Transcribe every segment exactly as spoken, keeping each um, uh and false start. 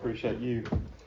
Appreciate you.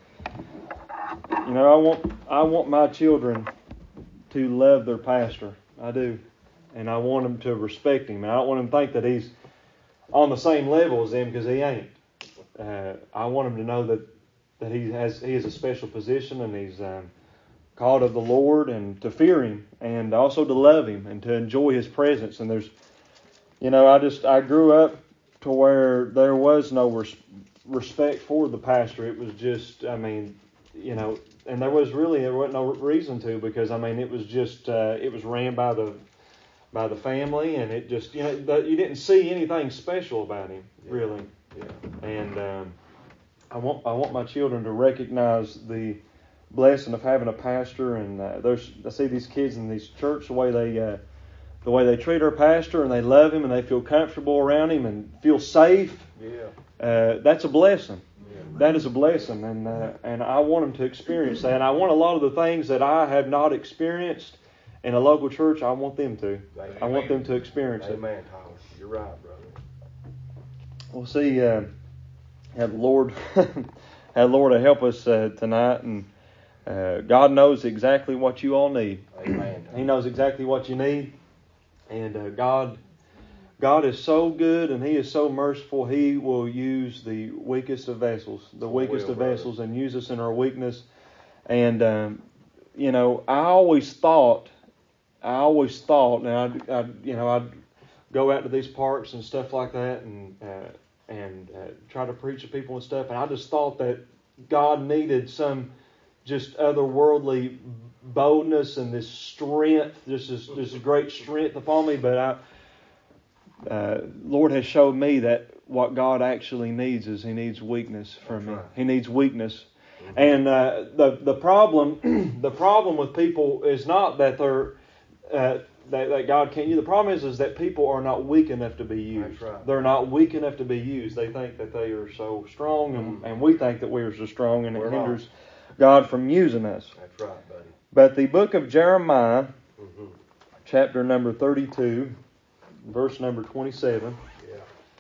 You know, I want I want my children to love their pastor. I do. And I want them to respect him. And I don't want them to think that he's on the same level as them, because he ain't. Uh, I want them to know that, that he has he has a special position, and he's um, called of the Lord, and to fear him, and also to love him, and to enjoy his presence. And there's, you know, I just I grew up to where there was no res- respect for the pastor. It was just, I mean, you know, and there was really there wasn't no reason to, because I mean it was just uh, it was ran by the by the family, and it just, you know, the, you didn't see anything special about him, really. Yeah. And um, I want I want my children to recognize the blessing of having a pastor, and uh, there's I see these kids in these church, the way they uh, the way they treat our pastor, and they love him, and they feel comfortable around him, and feel safe. Yeah. Uh, that's a blessing. Yeah, that is a blessing, and uh, and I want them to experience that. And I want a lot of the things that I have not experienced in a local church, I want them to. Amen. I want them to experience Amen, it. Amen, Thomas. You're right, brother. We'll see. Uh, have the Lord, have the Lord to help us uh, tonight, and uh, God knows exactly what you all need. Amen. He knows exactly what you need, and uh, God, God is so good, and He is so merciful. He will use the weakest of vessels, the weakest will, of brother. vessels, and use us in our weakness. And um, you know, I always thought. I always thought, now I'd, I'd, you know, I'd go out to these parks and stuff like that, and uh, and uh, try to preach to people and stuff, and I just thought that God needed some just otherworldly boldness and this strength, just this, this great strength upon me. But I, uh, Lord has showed me that what God actually needs is He needs weakness from me. Right. He needs weakness. Mm-hmm. And uh, the the problem the problem with people is not that they're Uh, that, that God can't use. The problem is, is that people are not weak enough to be used. That's right. They're not weak enough to be used. They think that they are so strong, and, mm-hmm. and we think that we are so strong, and We're it hinders not. God from using us. That's right, buddy. But the book of Jeremiah, mm-hmm. chapter number thirty-two, verse number twenty-seven. Yeah.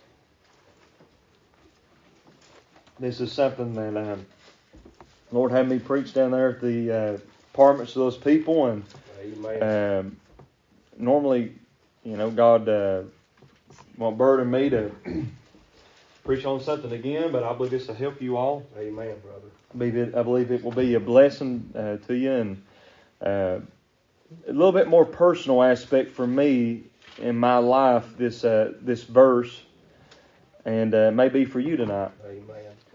This is something that um, Lord had me preach down there at the uh, apartments of those people, and um, normally, you know, God uh, won't burden me to preach on something again, but I believe this will help you all. Amen, brother. I believe it, I believe it will be a blessing uh, to you, and uh, a little bit more personal aspect for me in my life. This uh, this verse, and uh, may be for you tonight. Amen.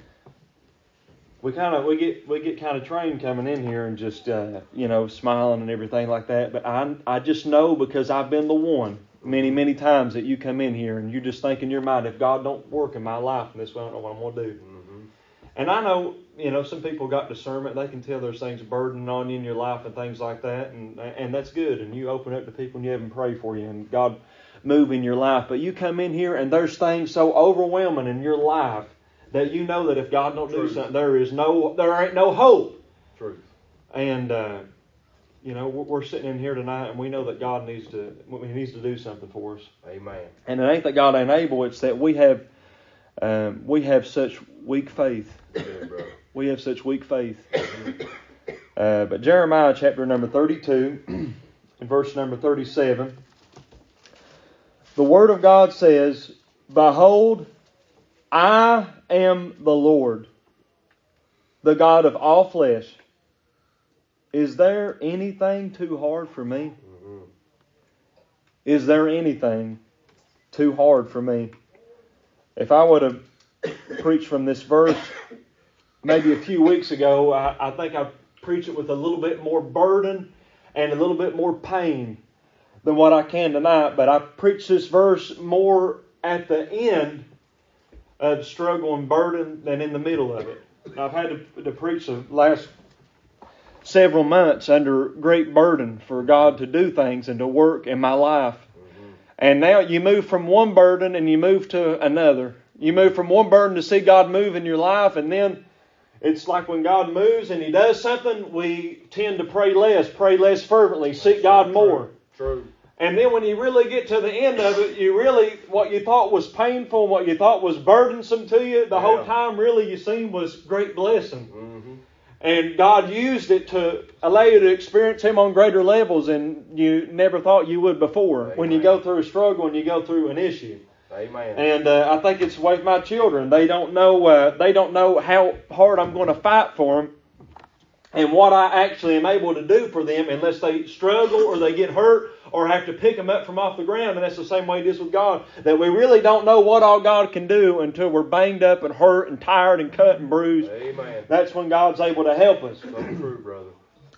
We kind of we get we get kind of trained coming in here and just uh, you know smiling and everything like that. But I I just know, because I've been the one many many times that you come in here and you just think in your mind, if God don't work in my life in this way, I don't know what I'm gonna do. Mm-hmm. And I know, you know, some people got discernment. They can tell there's things burdening on you in your life and things like that, and and that's good. And you open up to people and you have them pray for you, and God move in your life. But you come in here and there's things so overwhelming in your life that you know that if God don't Truth. do something, there is no, there ain't no hope. Truth. And uh, you know, we're, we're sitting in here tonight, and we know that God needs to, He needs to do something for us. Amen. And it ain't that God ain't able; it's that we have, um, we have such weak faith. Yeah, brother. We have such weak faith. uh, but Jeremiah chapter number thirty-two, and verse number thirty-seven, the Word of God says, "Behold, I am the Lord, the God of all flesh. Is there anything too hard for me?" Mm-hmm. Is there anything too hard for me? If I would have preached from this verse maybe a few weeks ago, I, I think I preached it with a little bit more burden and a little bit more pain than what I can tonight. But I preached this verse more at the end of struggle and burden than in the middle of it. I've had to, to preach the last several months under great burden for God to do things and to work in my life. Mm-hmm. And now you move from one burden and you move to another. You move from one burden to see God move in your life, and then it's like when God moves and He does something, we tend to pray less, pray less fervently, seek God more. True. And then when you really get to the end of it, you really, what you thought was painful, what you thought was burdensome to you, the yeah. whole time really you seen was great blessing. Mm-hmm. And God used it to allow you to experience Him on greater levels than you never thought you would before. Amen. When you go through a struggle and you go through an issue. Amen. And uh, I think it's the way with my children. They don't know. Uh, they don't know how hard I'm going to fight for them, and what I actually am able to do for them, unless they struggle or they get hurt or have to pick them up from off the ground. And that's the same way it is with God. That we really don't know what all God can do until we're banged up and hurt and tired and cut and bruised. Amen. That's when God's able to help us. So true, brother.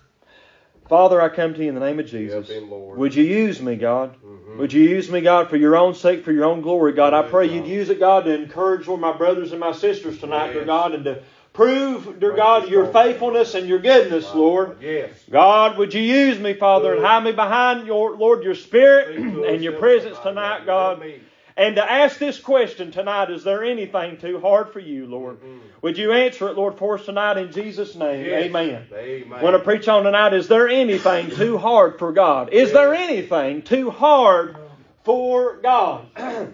Father, I come to you in the name of Jesus. Him, Lord. Would you use me, God? Mm-hmm. Would you use me, God, for your own sake, for your own glory, God? Yes, I pray God. You'd use it, God, to encourage Lord, my brothers and my sisters tonight, yes. dear God, and to prove, dear God, your faithfulness and your goodness, wow. Lord. Yes. God, would you use me, Father, Lord. And hide me behind, your Lord, your Spirit and your presence tonight, God. And to ask this question tonight, is there anything too hard for you, Lord? Mm-hmm. Would you answer it, Lord, for us tonight in Jesus' name? Yes. Amen. Amen. I want to preach on tonight, is there anything too hard for God? Is yes. there anything too hard for God?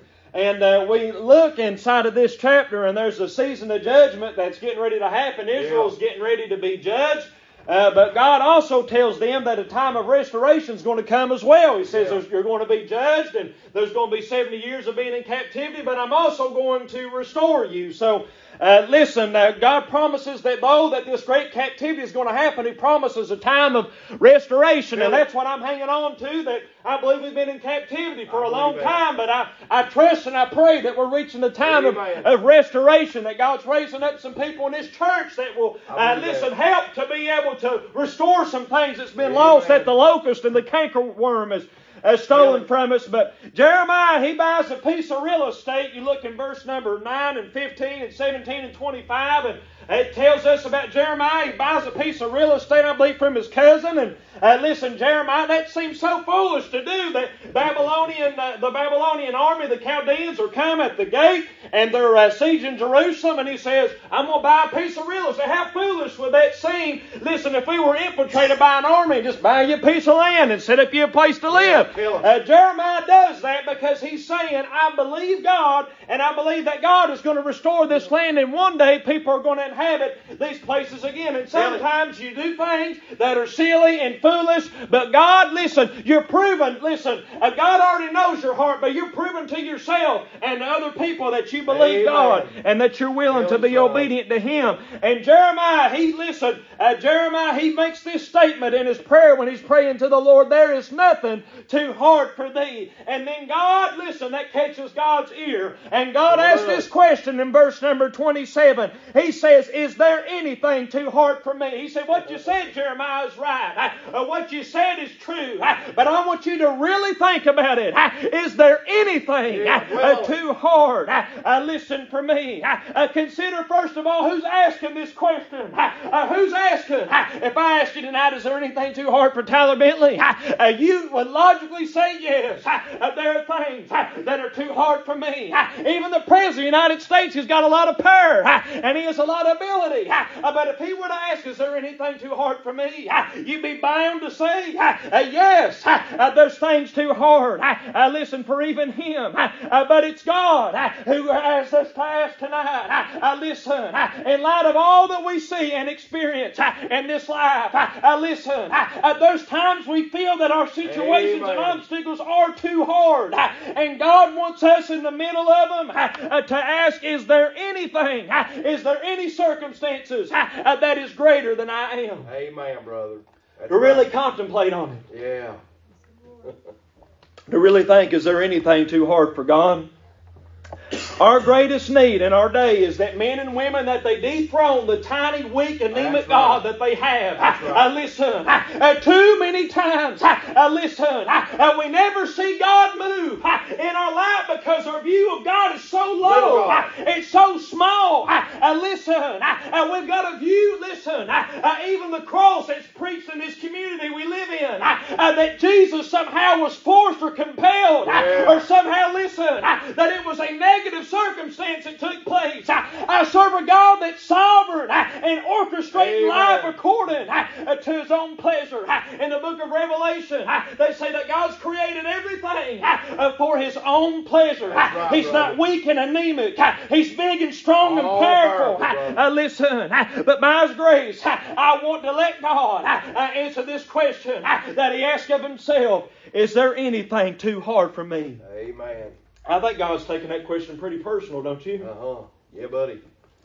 And uh, we look inside of this chapter, and there's a season of judgment that's getting ready to happen. Israel's yeah. getting ready to be judged. Uh, but God also tells them that a time of restoration is going to come as well. He says yeah. you're going to be judged, and there's going to be seventy years of being in captivity, but I'm also going to restore you. So uh, listen, uh, God promises that though that this great captivity is going to happen, He promises a time of restoration. Really? And that's what I'm hanging on to, that I believe we've been in captivity for I a long that. time, but I, I trust and I pray that we're reaching the time of, of restoration, that God's raising up some people in this church that will, uh, listen, that. help to be able to restore some things that's been Amen. lost that the locust and the cankerworm has, has stolen really? from us. But Jeremiah, he buys a piece of real estate. You look in verse number nine and fifteen and seventeen and twenty-five, and it tells us about Jeremiah. He buys a piece of real estate, I believe, from his cousin. And uh, listen, Jeremiah, that seems so foolish to do. That Babylonian, uh, the Babylonian army, the Chaldeans, are come at the gate, and they're uh, sieging Jerusalem. And he says, I'm going to buy a piece of real estate. How foolish would that seem? Listen, if we were infiltrated by an army, just buy you a piece of land and set up you a place to live. Uh, Jeremiah does that because he's saying, I believe God, and I believe that God is going to restore this land, and one day people are going to inhabit these places again. And sometimes you do things that are silly and foolish, but God, listen, you're proven, listen, uh, God already knows your heart, but you're proven to yourself and to other people that you believe Amen. God and that you're willing Tell to be God. obedient to Him. And Jeremiah, he, listen, uh, Jeremiah, he makes this statement in his prayer when he's praying to the Lord, there is nothing too hard for thee. And then God, listen, that catches God's ear. And God asks this question in verse number twenty-seven. He says, is there anything too hard for me? He said, what you said, Jeremiah, is right. Uh, what you said is true. Uh, but I want you to really think about it. Uh, is there anything uh, uh, too hard? Uh, uh, listen for me. Uh, uh, consider, first of all, who's asking this question. Uh, uh, who's asking? Uh, if I ask you tonight, is there anything too hard for Tyler Bentley? Uh, uh, you would logically say yes. Uh, uh, there are things uh, that are too hard for me. Uh, even the President of the United States has got a lot of power. Uh, and he has a lot of ability. Uh, but if he were to ask, is there anything too hard for me? Uh, you'd be bound to say, uh, uh, yes, uh, uh, there's things too hard. Uh, uh, listen, for even him. Uh, uh, but it's God uh, who has this task tonight. Uh, uh, listen, uh, in light of all that we see and experience uh, in this life, uh, uh, listen, uh, uh, there's times we feel that our situations Amen. and obstacles are too hard. Uh, and God wants us in the middle of them uh, uh, to ask, is there anything, uh, is there any circumstances uh, uh, that is greater than I am? Amen, brother. That's to really right. contemplate on it. Yeah. To really think, is there anything too hard for God? Our greatest need in our day is that men and women, that they dethrone the tiny, weak, anemic right. God that they have. Right. Uh, listen, uh, too many times, uh, listen, uh, we never see God move uh, in our life because our view of God is so low. Uh, it's so small. Uh, uh, listen, uh, we've got a view, listen, uh, uh, even the cross that's preached in this community we live in, uh, uh, that Jesus somehow was forced or compelled, yeah. uh, or somehow, listen, uh, that it was a negative circumstance that took place. I serve a God that's sovereign and orchestrating Amen. life according to His own pleasure. In the book of Revelation, they say that God's created everything for His own pleasure. Right, He's brother. not weak and anemic. He's big and strong and All powerful. powerful, brother. Uh, listen, but by His grace, I want to let God uh, answer this question that He asked of Himself. Is there anything too hard for me? Amen. I think God's taking that question pretty personal, don't you? Uh-huh. Yeah, buddy.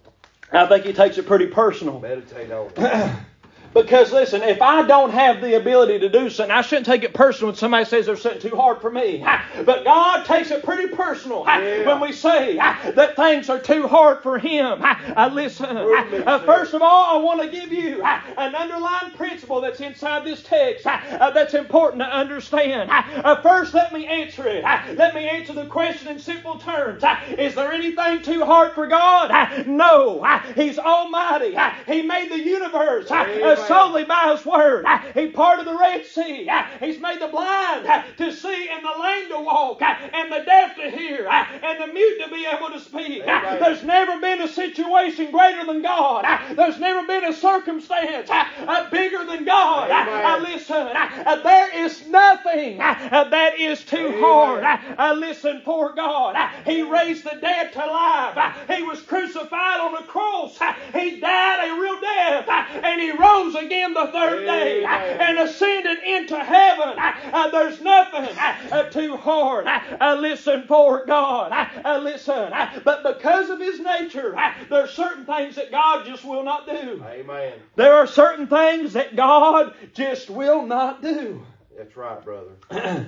I think He takes it pretty personal. Meditate on it. Because listen, if I don't have the ability to do something, I shouldn't take it personal when somebody says there's something too hard for me. But God takes it pretty personal Yeah. when we say that things are too hard for Him. Uh, listen, Movement uh, there. first of all, I want to give you an underlying principle that's inside this text uh, that's important to understand. Uh, first, let me answer it. Uh, let me answer the question in simple terms. Uh, is there anything too hard for God? Uh, no. Uh, He's almighty. Uh, He made the universe. Uh, Amen. solely by His Word. He parted the Red Sea. He's made the blind to see and the lame to walk and the deaf to hear and the mute to be able to speak. Amen. There's never been a situation greater than God. There's never been a circumstance bigger than God. Amen. Listen, there is nothing that is too Amen. hard. Listen, for God. He raised the dead to life. He was crucified on the cross. He died a real death and He rose again the third day Amen. and ascended into heaven. Uh, there's nothing uh, too hard. Uh, listen, for God. Uh, listen, uh, but because of His nature, uh, there are certain things that God just will not do. Amen. There are certain things that God just will not do. That's right, brother.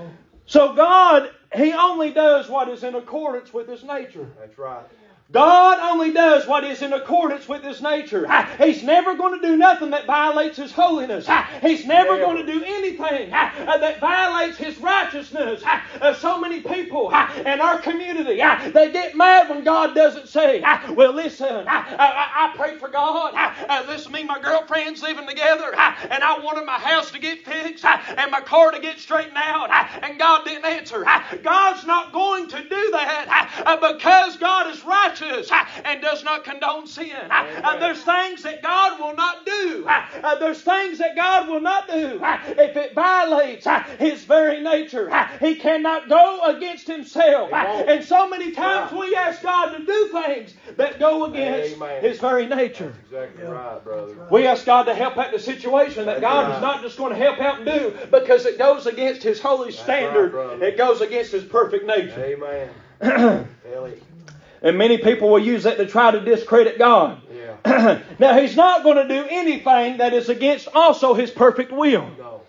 So God, He only does what is in accordance with His nature. That's right. God only does what is in accordance with His nature. He's never going to do nothing that violates His holiness. He's never Never. going to do anything that violates His righteousness. So many people in our community, they get mad when God doesn't say, well, listen, I, I, I pray for God. Listen, me and my girlfriend's living together, and I wanted my house to get fixed and my car to get straightened out, and God didn't answer. God's not going to do that because God is righteous and does not condone sin. Uh, there's things that God will not do. Uh, there's things that God will not do if it violates uh, His very nature. Uh, he cannot go against Himself. Uh, and so many times we ask God to do things that go against Amen. His very nature. That's exactly right, brother. We ask God to help out the situation that That's God right. is not just going to help out and do because it goes against His holy standard. right, brother. It goes against His perfect nature. Amen. Ellie. And many people will use that to try to discredit God. Yeah. Now, He's not going to do anything that is against also His perfect will. No.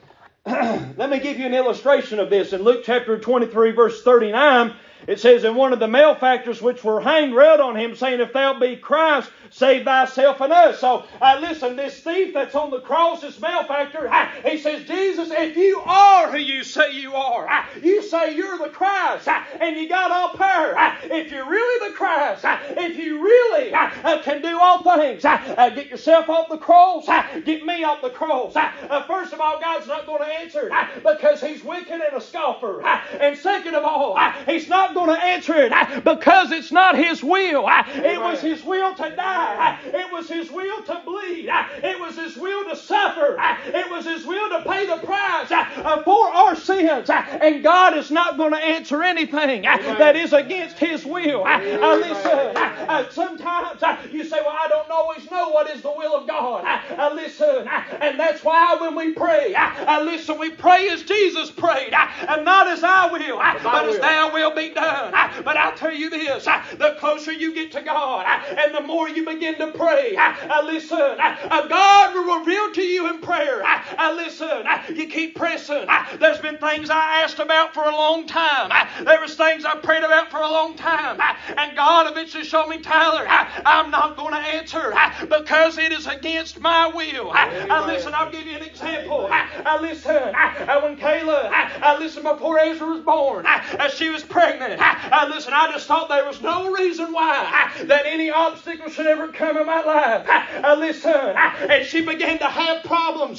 Let me give you an illustration of this. In Luke chapter twenty-three, verse thirty-nine, it says, and one of the malefactors which were hanged railed on Him, saying, if thou be Christ, save thyself and us. So, uh, listen, this thief that's on the cross, this malefactor, uh, he says, Jesus, if you are who you say you are, uh, you say you're the Christ, uh, and you got all power. Uh, if you're really the Christ, uh, if you really uh, uh, can do all things, uh, uh, get yourself off the cross, uh, get me off the cross. Uh, uh, first of all, God's not going to answer uh, because He's wicked and a scoffer. Uh, and second of all, uh, He's not going to answer it uh, because it's not His will. Uh, it was His will to die. It was His will to bleed. It was His will to suffer. It was His will to pay the price for our sins. And God is not going to answer anything that is against His will. Uh, listen, uh, sometimes uh, you say, well, I don't always know what is the will of God. Uh, listen, uh, and that's why when we pray, uh, listen, we pray as Jesus prayed, uh, and not as I will, uh, but as Thou will be done. Uh, but I'll tell you this, uh, the closer you get to God, uh, and the more you begin to pray, uh, uh, listen, uh, God will reveal to you in prayer. Uh, uh, listen, uh, you keep pressing. Uh, there's been things I asked about for a long time. Uh, there was things I prayed about for a long time. Uh, and God eventually showed me, Tyler, uh, I'm not going to answer uh, because it is against my will. Uh, uh, listen, I'll give you an example. Uh, uh, listen, uh, when Kayla, uh, uh, listen, before Ezra was born, uh, uh, she was pregnant. Uh, uh, listen, I just thought there was no reason why uh, that any obstacle should ever come in my life. Uh, listen, uh, and she began to have problems uh,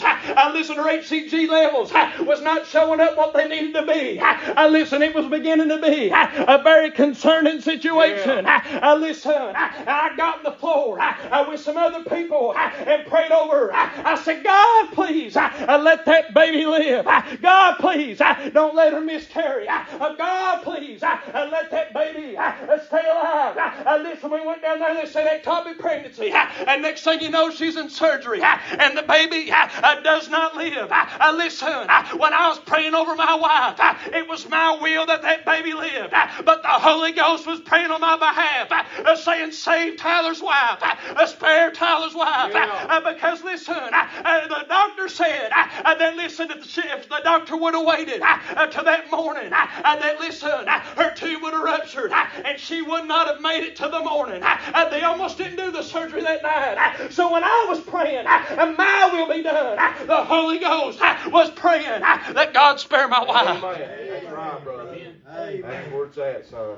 I listen, her H C G levels was not showing up what they needed to be. I listen, it was beginning to be a very concerning situation. Yeah. I listen, I got on the floor with some other people and prayed over her. I said, God, please, let that baby live. God, please, don't let her miscarry. God, please, let that baby stay alive. Listen, we went down there and they said ectopic pregnancy. And next thing you know, she's in surgery. And the baby does not live. Listen, when I was praying over my wife, it was my will that that baby lived. But the Holy Ghost was praying on my behalf, saying, save Tyler's wife, spare Tyler's wife. Yeah. Because listen, the doctor said that listen, if the doctor would have waited to that morning, that listen, her tube would have ruptured and she would not have made it to the morning. They almost didn't do the surgery that night. So when I was praying, my will be done, the Holy Ghost was praying that God spare my wife. Amen. That's right, brother. Amen. That's where it's at, son.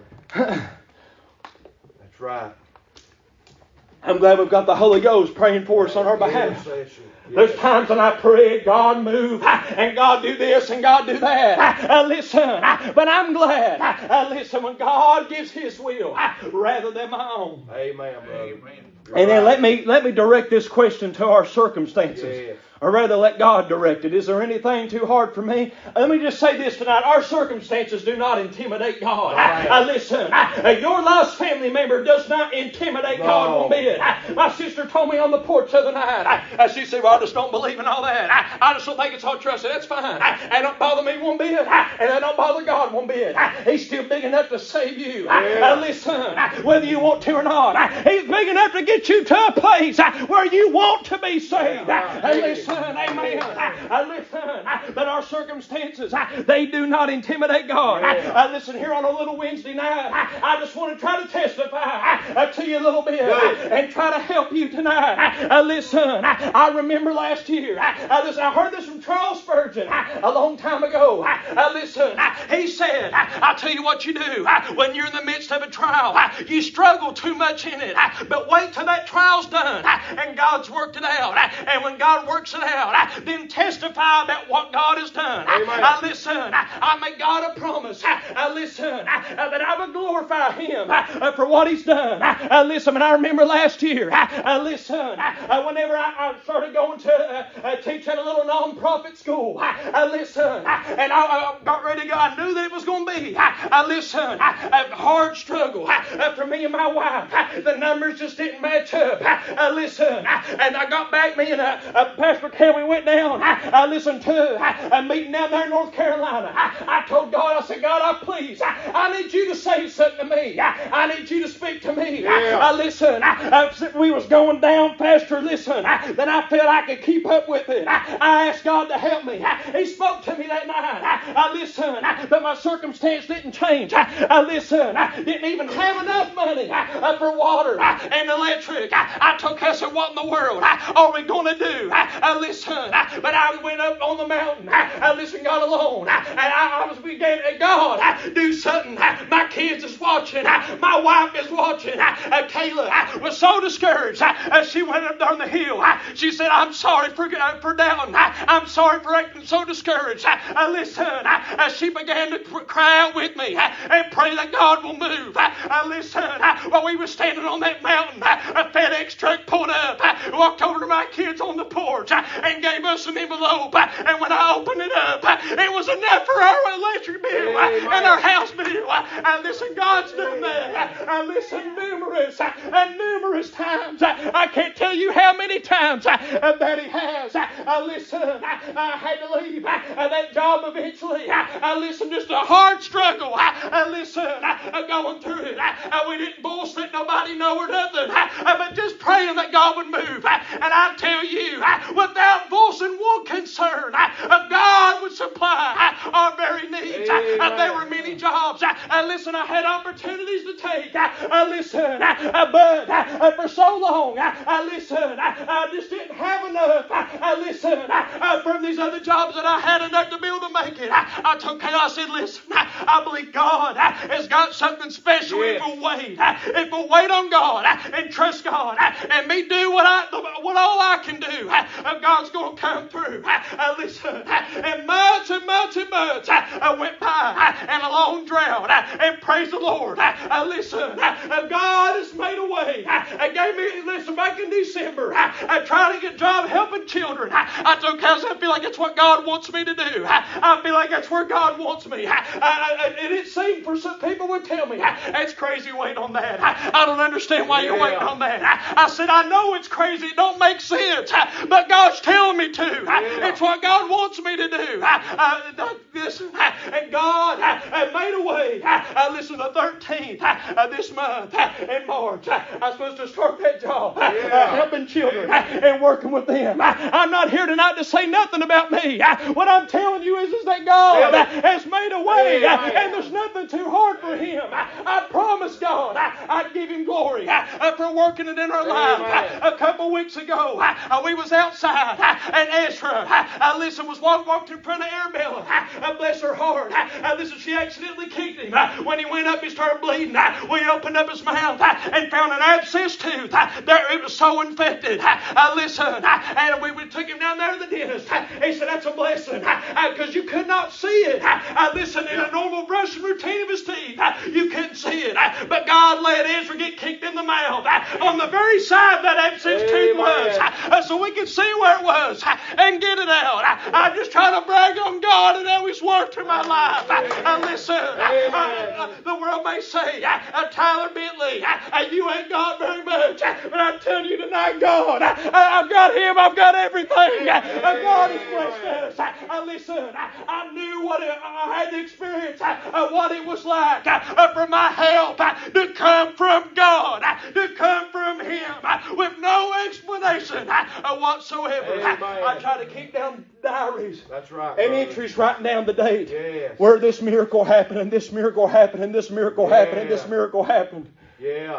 That's right. I'm glad we've got the Holy Ghost praying for us on our behalf. There's times when I pray, God move, and God do this, and God do that. Uh, listen, but I'm glad. Uh, listen, when God gives His will rather than my own. Amen, brother. Amen. And then let me let me direct this question to our circumstances. Yes. Or rather, let God direct it. Is there anything too hard for me? Let me just say this tonight. Our circumstances do not intimidate God. Right. Uh, listen, uh, your lost family member does not intimidate no. God one bit. Uh, my sister told me on the porch the other night. Uh, she said, well, I just don't believe in all that. I, I just don't think it's all trust. That's fine. Uh, it don't bother me one bit. Uh, and it don't bother God one bit. Uh, he's still big enough to save you. Uh, yeah. uh, listen, uh, whether you want to or not. Uh, he's big enough to get you to a place uh, where you want to be saved. Uh, uh, listen. Amen. I listen, but our circumstances, they do not intimidate God. Yeah. I listen here on a little Wednesday night. I just want to try to testify to you a little bit and try to help you tonight. I listen, I remember last year, I, listen, I heard this from Charles Spurgeon a long time ago. I listen, he said, I'll tell you what you do. When you're in the midst of a trial, you struggle too much in it, but wait till that trial's done and God's worked it out. And when God works it out, then testify about what God has done. Amen. I listen, I make God a promise. I listen, that I will glorify Him for what He's done. I listen, and I remember last year, I listen, whenever I started going to uh, teach at a little non-profit school, I listen, and I got ready to go. I knew that it was going to be, I listen, a hard struggle for me and my wife. The numbers just didn't match up. I listen, and I got back, me and uh, uh, Pastor Kelly went down. I, I listened to a meeting down there in North Carolina. I, I told God, I said, God, I please, I, I need you to say something to me. I, I need you to speak to me. Yeah. I, I listen. I, I, we was going down faster. Listen. I, then I felt I could keep up with it. I, I asked God to help me. I, he spoke to me that night. I, I listened, but my circumstance didn't change. I, I listened. I didn't even have enough money uh, for water uh, and electric. I, I told her, I said, what in the world uh, are we going to do? I, I listen. But I went up on the mountain. I listened, got alone. And I was began to God, do something. My kids is watching. My wife is watching. Kayla was so discouraged. She went up down the hill. She said, I'm sorry for, for doubting. I'm sorry for acting so discouraged. Listen, she began to cry out with me and pray that God will move. Listen, while we were standing on that mountain, a FedEx truck pulled up, walked over to my kids on the porch, and gave us an envelope. And when I opened it up, it was enough for our electric bill and our house bill. I listen, God's done that. I listen numerous and numerous times. I can't tell you how many times that He has. I listen, I had to leave that job eventually. I listen, just a hard struggle. I listen, going through it. We didn't boast that nobody know or nothing, but just praying that God would move. And I tell you, without voicing one concern, God would supply our very needs. Amen. There were many jobs. Listen, I had opportunities to take. Listen, but for so long, listen, I just didn't have enough. Listen, from these other jobs that I had enough to be able to make it. I told Kayla, I said, listen, I believe God has got something special. Yes. If we'll wait, if we'll wait on God and trust God, and me do what I, what all I can do, God's going to come through. I listen, and months and months and months I went by and a long drought. And praise the Lord. I listen, God has made a way. I gave me, listen, back in December, I tried to get a job helping children. I told Kelsey, I feel like it's what God wants me to do. I feel like that's where God wants me. I, I, and it seemed for some people would tell me, that's crazy waiting on that. I, I don't understand why you're waiting on that. I, I said, I know it's crazy. It don't make sense. But God's telling me to. Yeah. It's what God wants me to do. I, I, listen, and God I made a way. I listen, the thirteenth of this month in March, I'm supposed to start that job, yeah. helping children and working with them. I'm not here tonight to say nothing about me. What I'm telling you is, is that God has made a way, yeah. and there's nothing too hard for Him. I promised God I'd give Him glory for working it in our life. A couple weeks ago, we was outside, and Ezra, I listen, was walking walked in front of Arabella. Bless her heart. Listen, she accidentally kicked him. When he went up, he started bleeding. We opened up his mouth and found an abscess tooth. There, it was so infected. Listen, and we, we took him down there to the dentist. He said, that's a blessing, because you could not see it. Listen, in a normal brushing routine of his teeth, you couldn't see it. But God let Ezra get kicked in the mouth on the very side that abscess Amen. Tooth was, so we could see where it was and get it out. I'm just trying to brag on God and how He's worked in my life. Uh, listen, uh, uh, the world may say, uh, uh, Tyler Bentley, uh, you ain't got very much. But I'm telling you tonight, God, uh, I've got Him. I've got everything. Uh, God has blessed us. Uh, listen, uh, I knew what it, I had to experience, uh, what it was like uh, for my help uh, to come from God, uh, to come from Him uh, with no explanation uh, whatsoever. I, I try to keep down diaries. That's right. And brother. entries writing down the date yes. where this miracle happened, and this miracle happened, and this miracle yeah. happened, and this miracle happened. Yeah.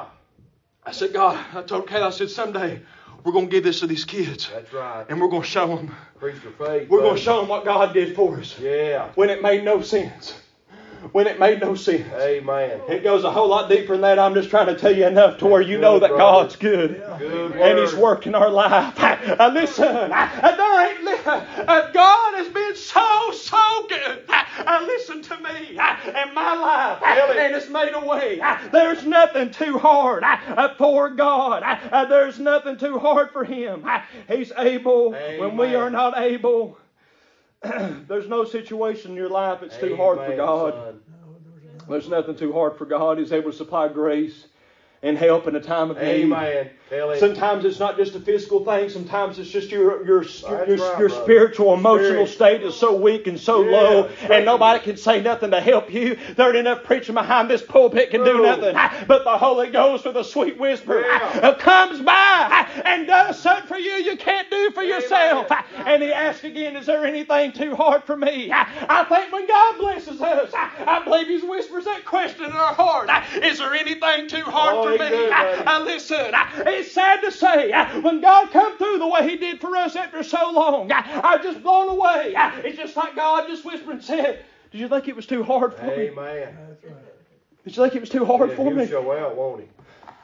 I said, God, I told Kayla, I said, someday we're going to give this to these kids. That's right. And we're going to show them. Preach your faith. We're going to show them what God did for us. Yeah. When it made no sense. When it made no sense. Amen. It goes a whole lot deeper than that. I'm just trying to tell you enough to That's where you good, know that brother. God's good. Good and word. He's working our life. Uh, listen, uh, there ain't, uh, God has been so, so good. Uh, listen to me uh, in my life. Uh, and it's made a way. Uh, there's nothing too hard uh, for God. Uh, there's nothing too hard for Him. Uh, he's able Amen. when we are not able. There's no situation in your life that's too Amen, hard for God. son. There's nothing too hard for God. He's able to supply grace and help in a time of need. Amen. Tell it. Sometimes it's not just a physical thing. Sometimes it's just your your your, your, right, your spiritual, emotional Spirit. state is so weak and so Yeah, low, right. and nobody can say nothing to help you. There ain't enough preaching behind this pulpit can do No. nothing. But the Holy Ghost with a sweet whisper Yeah. comes by and does something for you you can't do for Amen. yourself. And He asks again, is there anything too hard for me? I think when God blesses us, I believe He whispers that question in our heart. Is there anything too hard Oh, for He me? good, buddy. Uh, listen, uh, it's sad to say, uh, when God come through the way He did for us after so long, uh, I'm just blown away. Uh, it's just like God just whispered and said, did you think it was too hard for me? Amen. Did you think it was too hard Yeah, for he'll me? show out, won't He?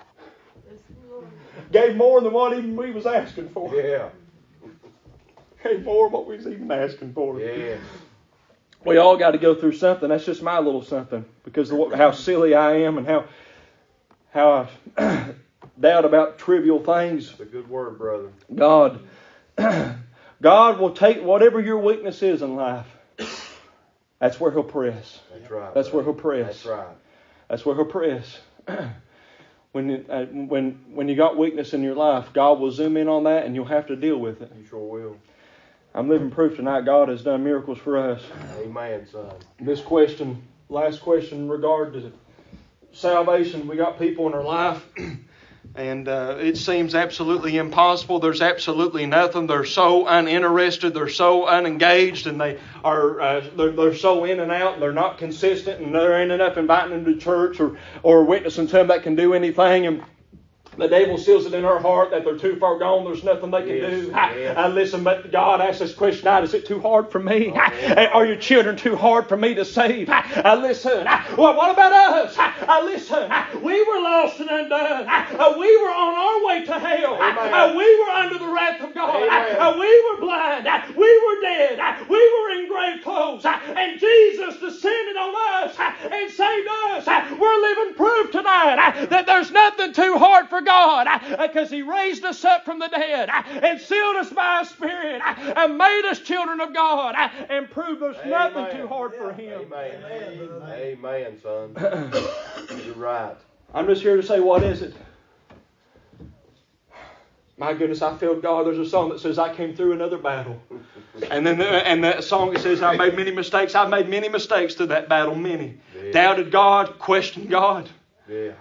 Gave more than what even we was asking for. Yeah. Gave more than what we was even asking for. Yeah. We all got to go through something. That's just my little something. Because of what, how silly I am and how, how I doubt about trivial things. It's a good word, brother. God, God will take whatever your weakness is in life. That's where He'll press. That's right. That's brother. where He'll press. That's right. That's where He'll press. when you, uh, when when you got weakness in your life, God will zoom in on that, and you'll have to deal with it. You sure will. I'm living proof tonight. God has done miracles for us. Amen, son. This question, last question in regard to salvation, we got people in our life. And uh, it seems absolutely impossible. There's absolutely nothing. They're so uninterested. They're so unengaged, and they are uh, they're, they're so in and out. And they're not consistent, and there ain't enough inviting them to church or or witnessing to them that can do anything. And the devil seals it in our heart that they're too far gone. There's nothing they can Yes, do. yes. I, I listen, but God asks this question tonight: is it too hard for me? Oh, yeah. Are your children too hard for me to save? I listen. Well, what about us? I listen. We were lost and undone. We were on our way to hell. Amen. We were under the wrath of God. Amen. We were blind. We were dead. and sealed us by His Spirit and made us children of God and proved there's nothing too hard for Him. Amen. Amen, son. You're right. I'm just here to say, what is it? My goodness, I feel God. There's a song that says, I came through another battle. And then the, and that song that says, I made many mistakes. I made many mistakes through that battle, many. Yeah. Doubted God, questioned God. Yeah.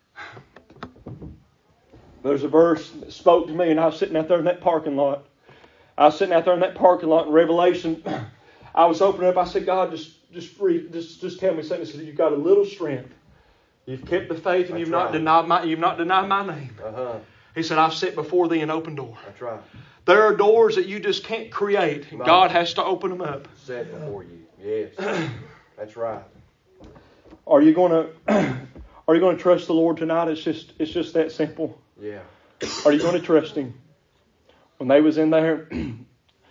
There's a verse that spoke to me, and I was sitting out there in that parking lot. I was sitting out there in that parking lot in Revelation. I was opening up. I said, God, just just read, just, just tell me something. He said, you've got a little strength. You've kept the faith, and That's you've right. not denied my you've not denied my name. Uh-huh. He said, I've set before thee an open door. That's right. There are doors that you just can't create. No. God has to open them up. Set before you. Yes. That's right. Are you going to Are you going to trust the Lord tonight? It's just it's just that simple. Yeah. Are you going to trust Him? When they was in there in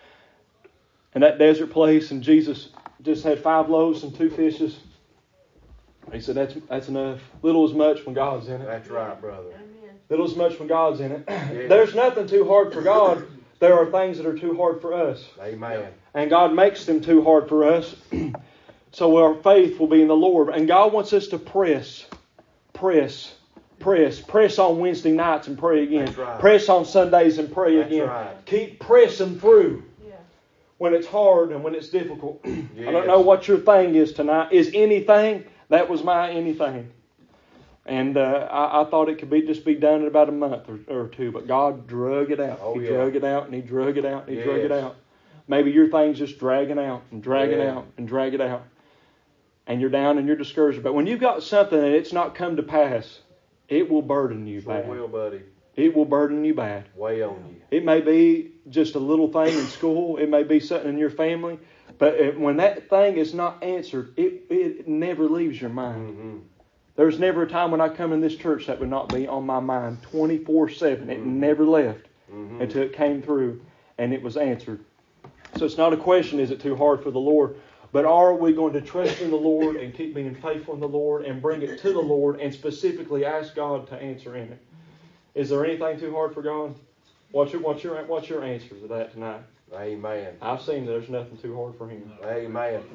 that desert place, and Jesus just had five loaves and two fishes, He said, "That's that's enough. Little is much when God's in it." That's right, brother. Little is much when God's in it. Yes. There's nothing too hard for God. There are things that are too hard for us. Amen. And God makes them too hard for us. So our faith will be in the Lord. And God wants us to press, press, press, press on Wednesday nights and pray again. That's right. Press on Sundays and pray That's again. Right. Keep pressing through. Yeah. When it's hard and when it's difficult. Yes. I don't know what your thing is tonight. Is anything? That was my anything. And uh, I, I thought it could be just be done in about a month or, or two, but God drug it out. Oh, he yeah. drug it out and He drug it out and He Yes. drug it out. Maybe your thing's just dragging out and dragging Yeah. out and dragging out. And you're down and you're discouraged. But when you've got something and it's not come to pass, it will burden you Sure bad. will, buddy. It will burden you bad. Way on you. It may be just a little thing in school. It may be something in your family. But it, when that thing is not answered, it, it never leaves your mind. Mm-hmm. There's never a time when I come in this church that would not be on my mind twenty-four seven. It Mm-hmm. never left Mm-hmm. until it came through and it was answered. So it's not a question, is it too hard for the Lord? But are we going to trust in the Lord and keep being faithful in the Lord and bring it to the Lord and specifically ask God to answer in it? Is there anything too hard for God? What's your, what's your, what's your answer to that tonight? Amen. I've seen there's nothing too hard for Him. Amen.